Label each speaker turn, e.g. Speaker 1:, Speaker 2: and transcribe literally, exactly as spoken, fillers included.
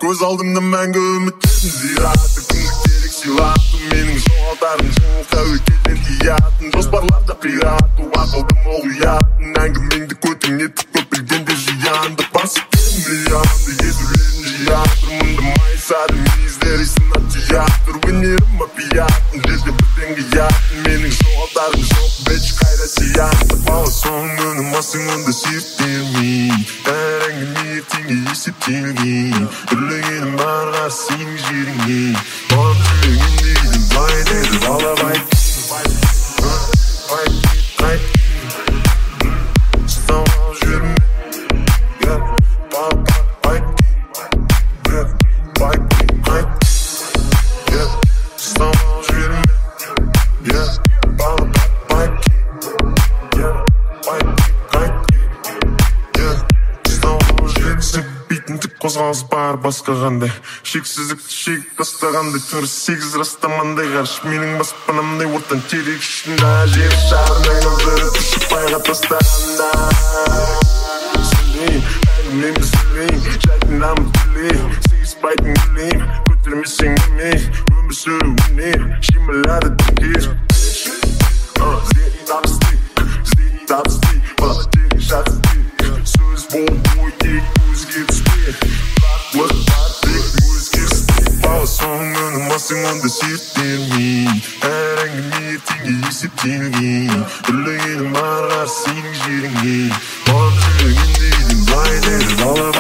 Speaker 1: Көз алдымда мәңгі үміттерім зираты күндік терек сыйлаттым менің жоғалтарым жоқ тәуекелден тиятын жоспарларда қирату ақылдым ол ұятын әңгімеңді көтің етіп көп білгенде жиянды басып миллионды езулерін жиятыр мұнда майысады мейіздер исына театр өнерім опиятын жерде бірден қиятын менің жоғалтарым жоқ бәтші қайда сиятын бала соң өнім асың онда серттермей әр әңгіме ертеңге есептелген үрлегенім барға сенің жеріңе маған жүрегім дейді бай деді бала бай қозғалыс бар басқа қандай шексіздікті шегіп тастағандай төрі сегіз растамандай ғарыш менің баспанамдай ортан терек ішінде жер шарын айналдырып ұшып байға тастағанда сөйлейм әңгімемді сөйлейм жайтындамын тілейм сегізбайтын гүлейм көтермесең өлмей өмір сүру өнер шимылады түнкер іздейді табысты іздейді табысты бала терек жатысты сөз болып ой тек көзге түспе бірақ бар тек өзгерісте бала соң өнім асың онда серттермей әр әңгіме ертеңге есептелген үрлегенім барға сенің жеріңе маған жүрегім дейді бай деді бала